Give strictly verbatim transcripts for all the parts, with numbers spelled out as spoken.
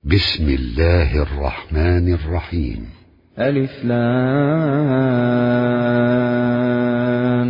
بسم الله الرحمن الرحيم. ألف لام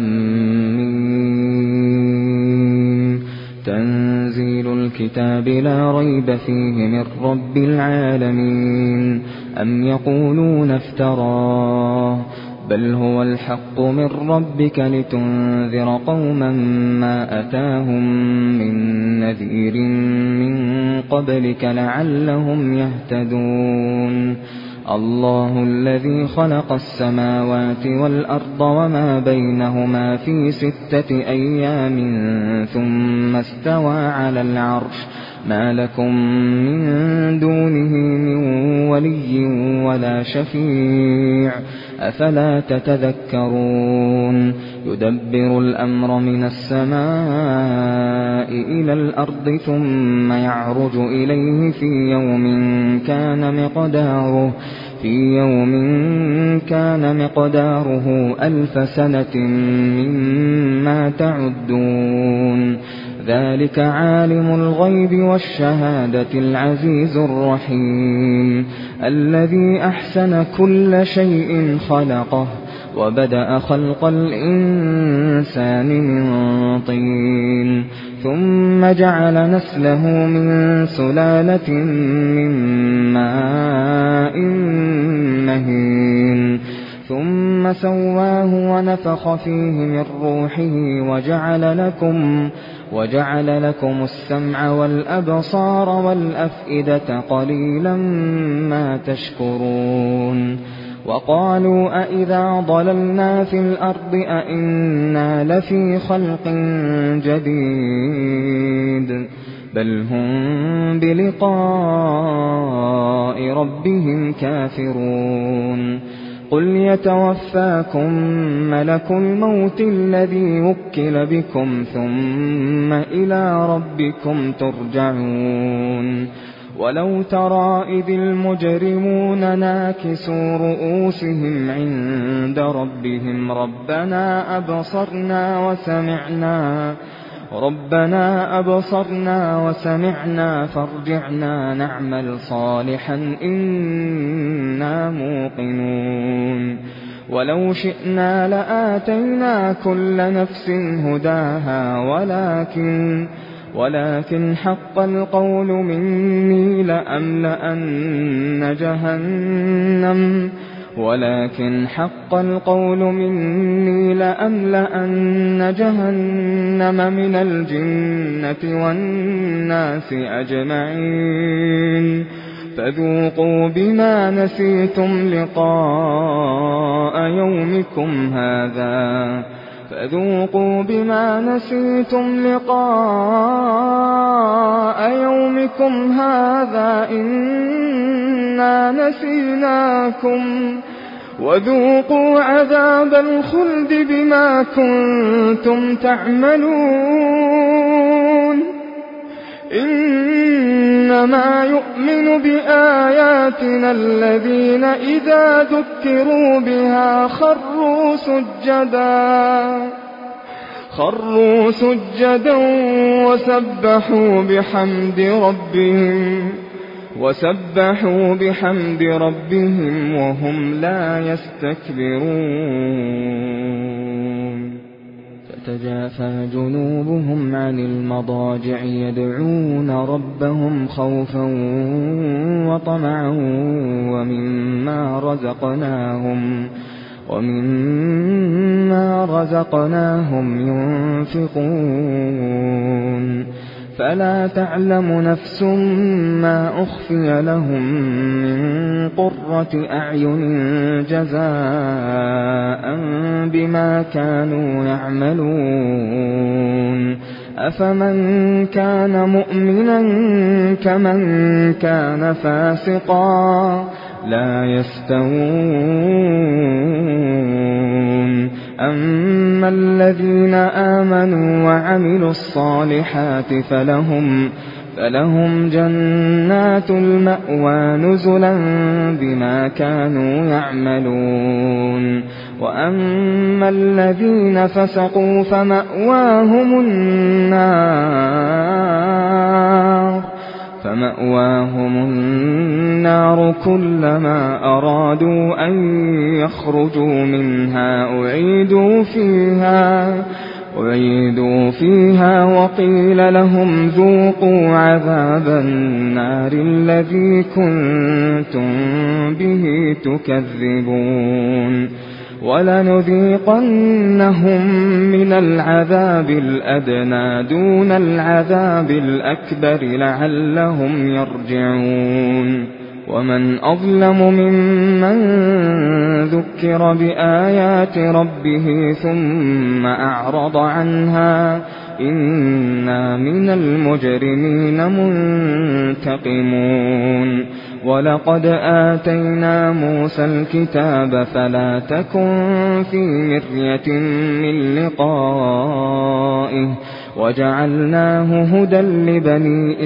ميم. تنزيل الكتاب لا ريب فيه من رب العالمين. أم يقولون افتراه بل هو الحق من ربك لتنذر قوما ما أتاهم من نذير من قبلك لعلهم يهتدون. الله الذي خلق السماوات والأرض وما بينهما في ستة أيام ثم استوى على العرش ما لكم من دونه من ولي ولا شفيع أفلا تتذكرون. يدبر الأمر من السماء إلى الأرض ثم يعرج إليه في يوم كان مقداره في يوم كان مقداره ألف سنة مما تعدون. ذلك عالم الغيب والشهادة العزيز الرحيم الذي أحسن كل شيء خلقه وبدأ خلق الإنسان من طين ثم جعل نسله من سلالة من ماء مهين ثم سواه ونفخ فيه من روحه وجعل لكم وجعل لكم السمع والأبصار والأفئدة قليلا ما تشكرون. وقالوا أئذا ضللنا في الأرض أئنا لفي خلق جديد بل هم بلقاء ربهم كافرون. قل يتوفاكم ملك الموت الذي وكل بكم ثم إلى ربكم ترجعون. ولو ترى إذ المجرمون ناكسوا رؤوسهم عند ربهم ربنا أبصرنا وسمعنا ربنا أبصرنا وسمعنا فارجعنا نعمل صالحا إنا موقنون. ولو شئنا لآتينا كل نفس هداها ولكن ولكن حق القول مني لأملأن جهنم ولكن حق القول مني لأملأن جهنم من الجنة والناس أجمعين. فذوقوا بما نسيتم لقاء يومكم هذا فذوقوا بما نسيتم لقاء يومكم هذا إنا نسيناكم وذوقوا عذاب الخلد بما كنتم تعملون. إنما يؤمن بآياتنا الذين إذا ذكروا بها خروا سجدا خروا سجدا وسبحوا بحمد ربهم وسبحوا بحمد ربهم وهم لا يستكبرون. تتجافى جنوبهم عن المضاجع يدعون ربهم خوفا وطمعا ومما رزقناهم ومما رزقناهم ينفقون. فلا تعلم نفس ما أخفي لهم من قرة أعين جزاء بما كانوا يعملون. أفمن كان مؤمنا كمن كان فاسقا لا يستوون. أما الذين آمنوا وعملوا الصالحات فلهم فلهم جنات المأوى نزلا بما كانوا يعملون. وأما الذين فسقوا فمأواهم النار فمأواهم النار النَّارُ كُلَّمَا أَرَادُوا أَن يَخْرُجُوا مِنْهَا أُعِيدُوا فِيهَا أُعِيدُوا فِيهَا وَقِيلَ لَهُمْ ذُوقُوا عَذَابَ النَّارِ الَّذِي كُنتُم بِهِ تُكَذِّبُونَ وَلَنُذِيقَنَّهُم مِّنَ الْعَذَابِ الْأَدْنَىٰ دُونَ الْعَذَابِ الْأَكْبَرِ لَعَلَّهُمْ يَرْجِعُونَ وَمَنْ أَظْلَمُ مِمَّن ذُكِّرَ بِآيَاتِ رَبِّهِ ثُمَّ أَعْرَضَ عَنْهَا إِنَّا مِنَ الْمُجْرِمِينَ مُنتَقِمُونَ وَلَقَدْ آتَيْنَا مُوسَى الْكِتَابَ فَلَا تَكُن فِي مِرْيَةٍ مِّن لِّقَائِهِ وَجَعَلْنَاهُ هُدًى لِّبَنِي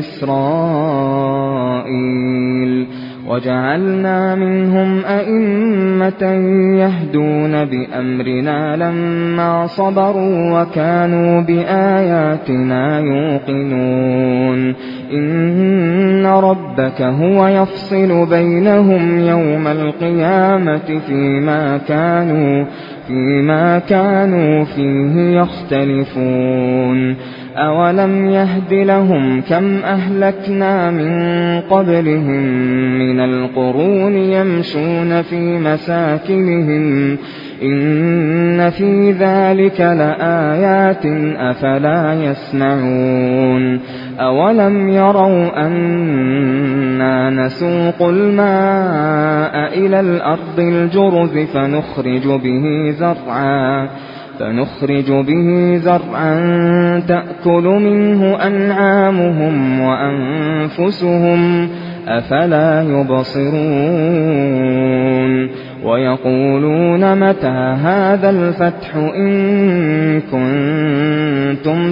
إِسْرَائِيلَ وَجَعَلْنَا مِنْهُمْ أَئِمَّةً يَهْدُونَ بِأَمْرِنَا لَمَّا صَبَرُوا وَكَانُوا بِآيَاتِنَا يُوقِنُونَ إِنَّ رَبَّكَ هُوَ يَفْصِلُ بَيْنَهُمْ يَوْمَ الْقِيَامَةِ فِيمَا كَانُوا فِيمَا كَانُوا فِيهِ يَخْتَلِفُونَ أَوَلَمْ يَهْدِ لَهُمْ كَمْ أَهْلَكْنَا مِن قَبْلِهِم مِّنَ الْقُرُونِ يَمْشُونَ فِي مَسَاكِنِهِمْ إِنَّ فِي ذَلِكَ لَآيَاتٍ أَفَلَا يَسْمَعُونَ أَوَلَمْ يَرَوْا أَنَّا نَسُوقُ الْمَاءَ إِلَى الْأَرْضِ الْجُرُزِ فَنُخْرِجُ بِهِ زَرْعًا فنخرج به زرعا تأكل منه أنعامهم وأنفسهم أفلا يبصرون ويقولون متى هذا الفتح إن كنتم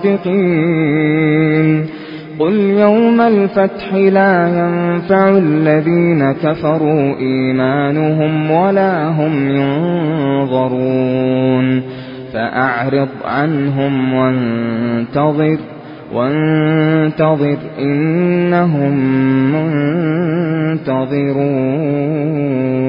صادقين قل يوم الفتح لا ينفع الذين كفروا إيمانهم ولا هم ينظرون فأعرض عنهم وانتظر وانتظر إنهم منتظرون